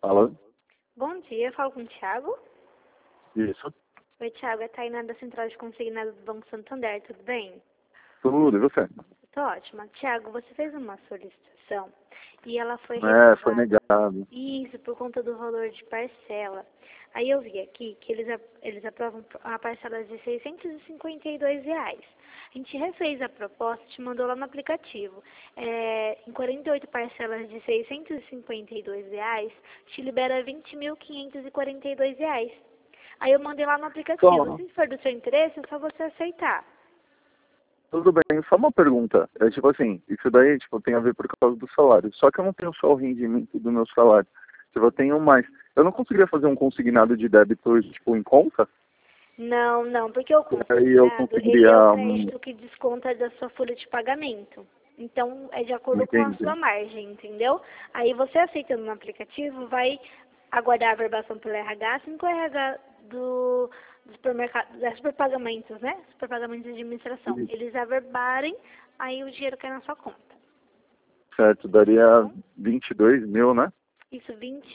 Alô? Bom dia, eu falo com o Thiago. Isso. Oi, Thiago, é Tainá da Central de Consignados do Banco Santander, tudo bem? Tudo, e você? Tô ótima. Thiago, você fez uma solicitação e ela foi Foi reprovada. negado. Isso, por conta do valor de parcela. Aí eu vi aqui que eles aprovam a parcela de R$ 652. A gente refez a proposta e te mandou lá no aplicativo. Em 48 parcelas de R$ 652, te libera R$ 20.542. Aí eu mandei lá no aplicativo. Só, Se for do seu interesse, é só você aceitar. tudo bem, só uma pergunta. É tipo assim, isso daí tipo, tem a ver por causa do salário. Só que eu não tenho só o rendimento do meu salário. Tipo, eu tenho mais. Eu não conseguiria fazer um consignado de débito, tipo, em conta? Não, não, porque o E aí eu consignado, ele é o conseguiria. crédito que desconta da sua folha de pagamento. Então, é de Não acordo com a entendi. sua margem, entendeu? Aí você aceitando no aplicativo, vai aguardar a verbação pelo RH, assim que o RH do supermercado, das superpagamentos, né? Superpagamentos de administração. Isso. Eles averbarem, aí o dinheiro cai na sua conta. Certo, Tá daria bom? 22 mil, né? Isso,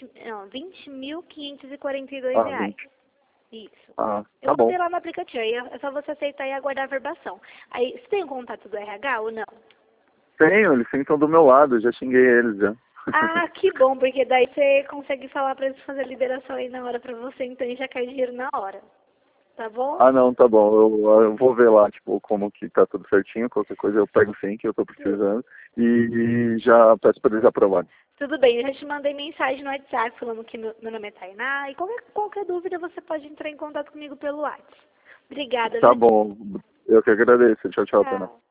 20.542 Ah, reais. 20. Isso. Ah, Eu tá bom. mandei lá no aplicativo, aí é só você aceitar e aguardar a verbação. Aí, você tem o contato do RH ou não? Tenho, eles sentam do meu lado, já xinguei eles já. Ah, que bom, porque daí você consegue falar pra eles fazer a liberação aí na hora pra você, então e já cai dinheiro na hora. Tá bom? Ah, não, tá bom. Eu vou ver lá, tipo, como que tá tudo certinho. Qualquer coisa eu pego sim, que eu tô precisando. E já peço pra eles aprovarem. Tudo bem, eu já te mandei mensagem no WhatsApp falando que meu nome é Tainá. E qualquer dúvida você pode entrar em contato comigo pelo WhatsApp. Obrigada, Tá viu? bom. Eu que agradeço. Tchau, tchau, Tana. Tchau.